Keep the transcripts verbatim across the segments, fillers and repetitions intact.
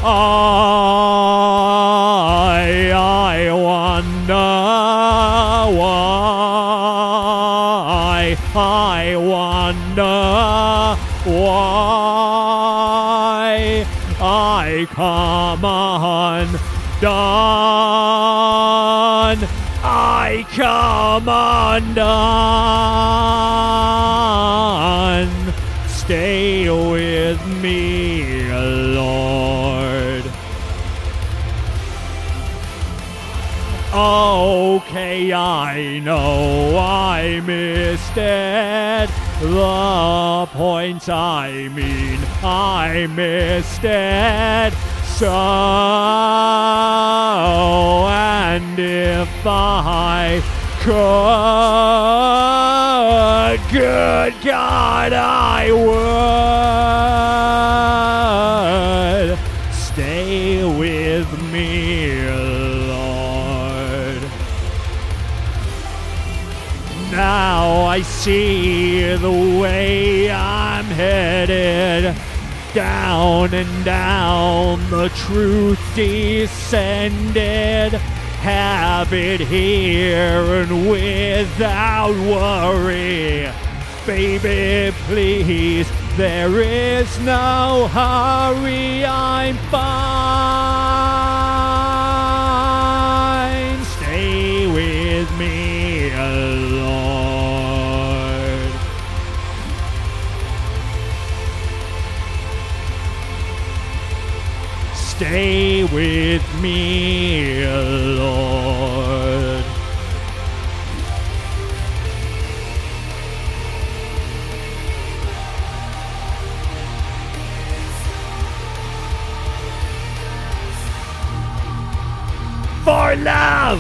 I, I wonder why, I wonder why I come undone, I come undone. Stay with me, Lord. Okay, I know I missed it. The point I mean, I missed it. So, and if I could, good God, I would. Stay with me, Lord. Now I see the way I'm headed. Down and down, the truth descended. Have it here and without worry. Baby, please, there is no hurry. I'm fine. Stay with me, Lord. Stay with me, Lord. For love!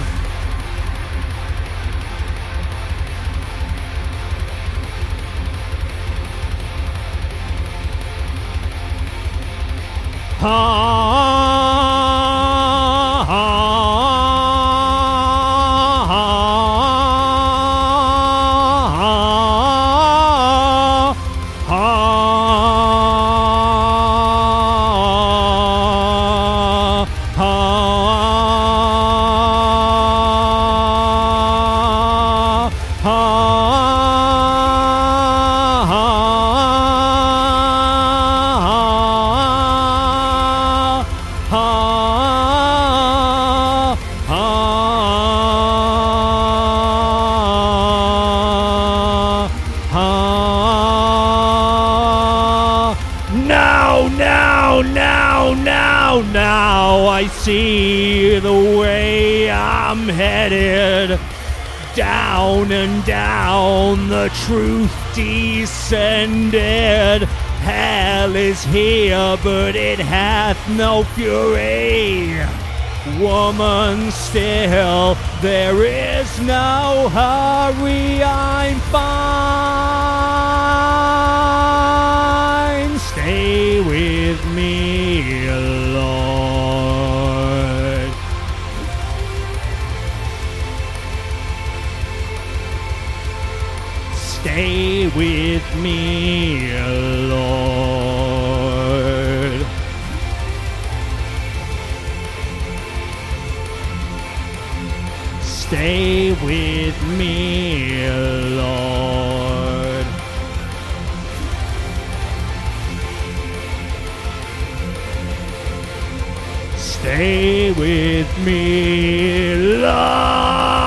Now, now, now, now, now I see the way I'm headed. Down and down, the truth descended. Hell is here, but it hath no fury. Woman, still, there is no hurry. I'm fine. Stay with me, Lord. Stay with me, Lord. Stay with me, Lord. Stay with me, Lord.